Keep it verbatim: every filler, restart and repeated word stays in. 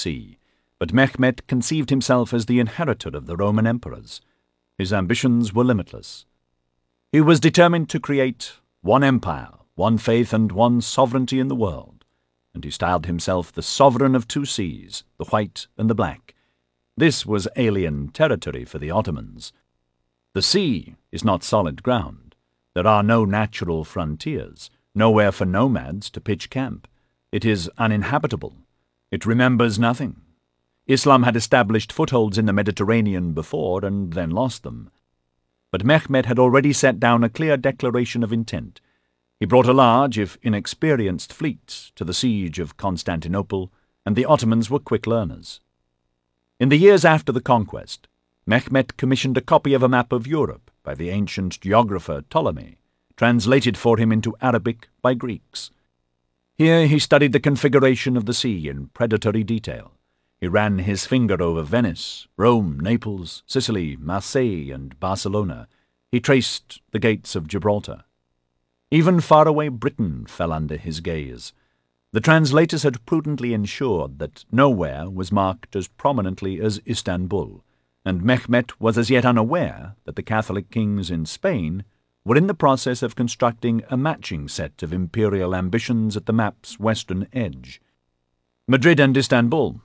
sea, but Mehmet conceived himself as the inheritor of the Roman emperors. His ambitions were limitless. He was determined to create one empire, one faith, and one sovereignty in the world, and he styled himself the sovereign of two seas, the white and the black. This was alien territory for the Ottomans. The sea is not solid ground. There are no natural frontiers, nowhere for nomads to pitch camp. It is uninhabitable. It remembers nothing. Islam had established footholds in the Mediterranean before and then lost them. But Mehmet had already set down a clear declaration of intent. He brought a large, if inexperienced, fleet to the siege of Constantinople, and the Ottomans were quick learners. In the years after the conquest, Mehmet commissioned a copy of a map of Europe by the ancient geographer Ptolemy, translated for him into Arabic by Greeks. Here he studied the configuration of the sea in predatory detail. He ran his finger over Venice, Rome, Naples, Sicily, Marseille, and Barcelona. He traced the gates of Gibraltar. Even faraway Britain fell under his gaze. The translators had prudently ensured that nowhere was marked as prominently as Istanbul, and Mehmet was as yet unaware that the Catholic kings in Spain were in the process of constructing a matching set of imperial ambitions at the map's western edge. Madrid and Istanbul